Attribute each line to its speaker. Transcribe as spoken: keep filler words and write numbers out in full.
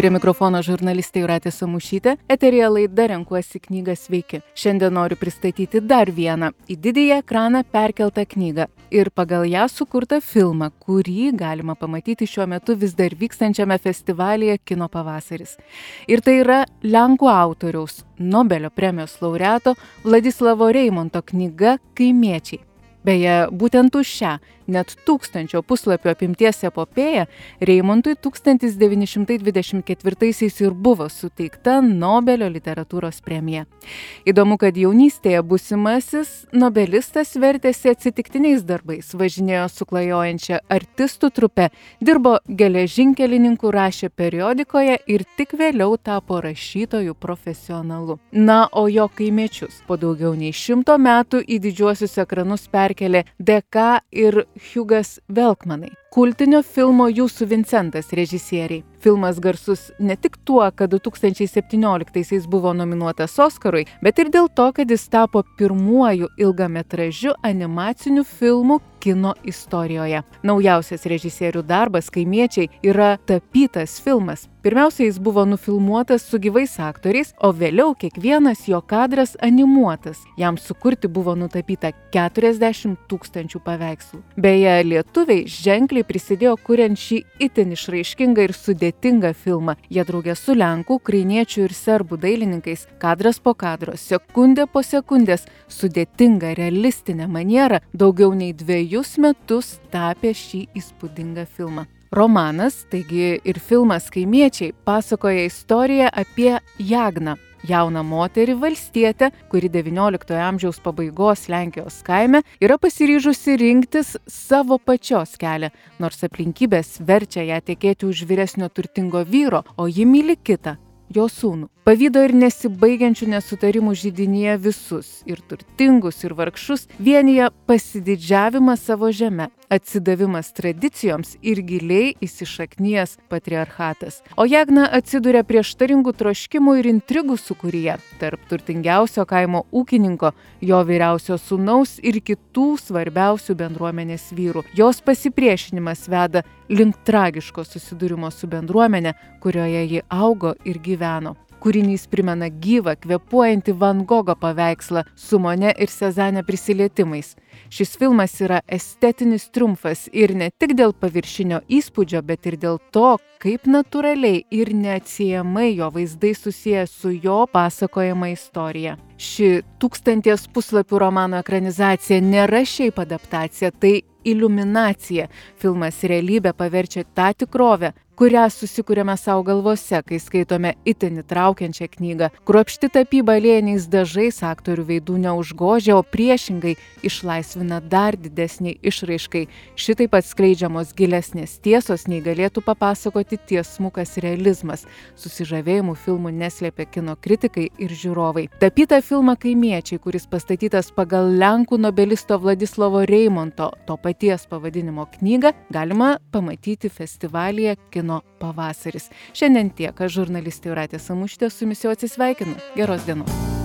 Speaker 1: Prie mikrofono žurnalistė Jūratė Samušytė, eteryje laida Renkuosi knygą sveiki. Šiandien noriu pristatyti dar vieną į didįjį ekraną perkeltą knygą ir pagal ją sukurtą filmą, kurį galima pamatyti šiuo metu vis dar vykstančiame festivalyje Kino pavasaris. Ir tai yra lenkų autoriaus, Nobelio premijos laureato Vladislavo Reimonto knyga Kaimiečiai. Beje, būtent už šią net tūkstančio puslapio apimties epopėją Reimontui tūkstantis devyni šimtai dvidešimt ketvirtaisiais ir buvo suteikta Nobelio literatūros premija. Įdomu, kad jaunystėje būsimasis nobelistas vertėsi atsitiktiniais darbais, važinėjo su klajojančia artistų trupe, dirbo geležinkelininku, rašė periodikoje ir tik vėliau tapo rašytojų profesionalu. Na, o jo kaimiečius po daugiau nei šimto metų į didžiuosius ekranus perkelė D K ir Hugas Velkmanai, kultinio filmo Jūsų Vincentas režisieriai. Filmas garsus ne tik tuo, kad du tūkstančiai septynioliktaisiais buvo nominuotas Oskarui, bet ir dėl to, kad jis tapo pirmuoju ilgametražiu animaciniu filmu kino istorijoje. Naujausias režisierių darbas Kaimiečiai yra tapytas filmas. Pirmiausia, jis buvo nufilmuotas su gyvais aktoriais, o vėliau kiekvienas jo kadras animuotas. Jam sukurti buvo nutapyta keturiasdešimt tūkstančių paveikslų. Beje, lietuviai ženkliai prisidėjo kuriant šį itin išraiškingą ir sudėtingą filmą. Jie draugė su lenkų, ukrainiečių ir serbų dailininkais kadras po kadro, sekundė po sekundės, sudėtinga realistinė maniera daugiau nei dviejus metus tapė šį įspūdingą filmą. Romanas, taigi ir filmas Kaimiečiai, pasakoja istoriją apie Jagną, jauną moterį valstietę, kuri devynioliktojo amžiaus pabaigos Lenkijos kaime yra pasiryžusi rinktis savo pačios kelią, nors aplinkybės verčia ją tekėti už vyresnio turtingo vyro, o ji myli kitą, jo sūnų. Pavydo ir nesibaigiančių nesutarimų židinyje visus, ir turtingus, ir vargšus, vienyje pasididžiavimas savo žeme, atsidavimas tradicijoms ir giliai įsišaknijęs patriarchatas. O Jagna atsiduria prieštaringų troškimų ir intrigų sūkuryje tarp turtingiausio kaimo ūkininko, jo vyriausio sūnaus ir kitų svarbiausių bendruomenės vyrų. Jos pasipriešinimas veda link tragiško susidūrimo su bendruomenė, kurioje ji augo ir gyveno. Kūrinys primena gyvą, kvėpuojantį Van Gogo paveikslą su Mone ir Sezane prisilietimais. Šis filmas yra estetinis triumfas ir ne tik dėl paviršinio įspūdžio, bet ir dėl to, kaip natūraliai ir neatsiejamai jo vaizdai susiję su jo pasakojama istorija. Ši tūkstanties puslapių romano ekranizacija nėra šiaip adaptacija, tai iliuminacija. Filmas realybę paverčia tą tikrovę, kurią susikuriame savo galvose, kai skaitome itin įtraukiančią knygą. Kruopšti tapyba aliejiniais dažais aktorių veidų neužgožia, o priešingai išlaisvina dar didesnį išraiškai. Šitaip atskleidžiamos gilesnės tiesos, nei galėtų papasakoti tiesmukas realizmas. Susižavėjimų filmų neslėpia kino kritikai ir žiūrovai. Tapytą filmą Kaimiečiai, kuris pastatytas pagal lenkų nobelisto Vladislavo Reimonto to paties pavadinimo knygą, galima pamatyti festivalyje Kino pavasaris. Šiandien tiek, aš žurnalistė Jūratė Samušytė su jumis jau atsisveikinu. Geros dienos.